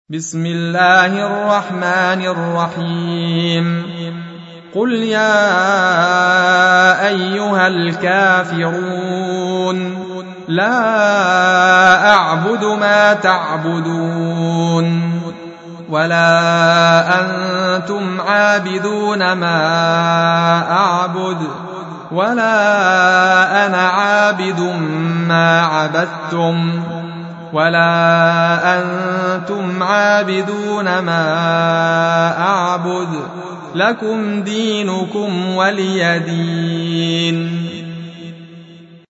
بسم الله الرحمن الرحيم قل يا أيها الكافرون لا أعبد ما تعبدون ولا أنتم عابدون ما أعبد ولا أنا عابد ما عبدتم ولا أنتم عابدون ما أعبد لكم دينكم ولي دين.